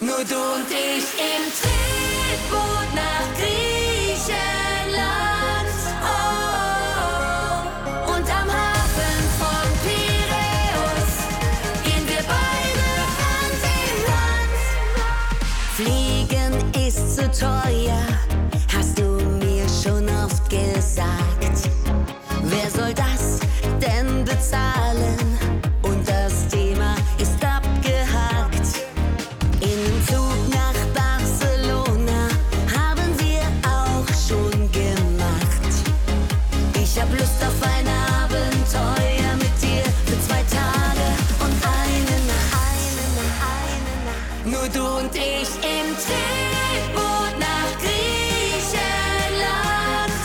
Nur du und ich im Tretboot nach Griechenland. Oh, und am Hafen von Piräus gehen wir beide Hand in Hand. Fliegen ist zu teuer, hast du mir schon oft gesagt. Wer soll das denn bezahlen? Und das Thema ist abgehakt. Im Zug nach Barcelona haben wir auch schon gemacht. Ich hab Lust auf ein Abenteuer mit dir für 2 Tage und eine Nacht. Nur du und ich im Tretboot nach Griechenland.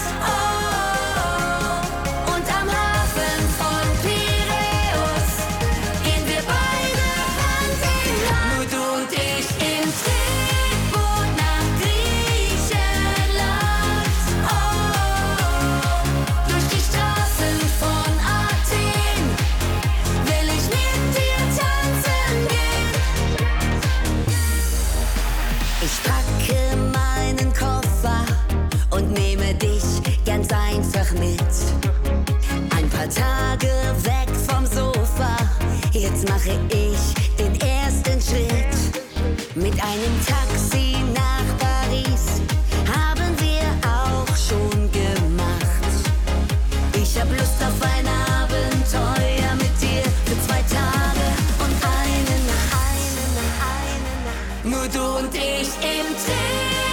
Oh, und am Hafen von Piräus gehen wir beide Hand in Hand. Nur du und ich im Tretboot nach Griechenland. Oh, durch die Straßen von Athen will ich mit dir tanzen gehen. Ich packe meinen Koffer und nehme dich ganz einfach mit. Ein paar Tage weg vom Sofa, jetzt mache ich den ersten Schritt. Mit einem Taxi nach Paris haben wir auch schon gemacht. Ich hab Lust auf ein Abenteuer mit dir für 2 Tage und eine Nacht. Nur du und ich im Tretboot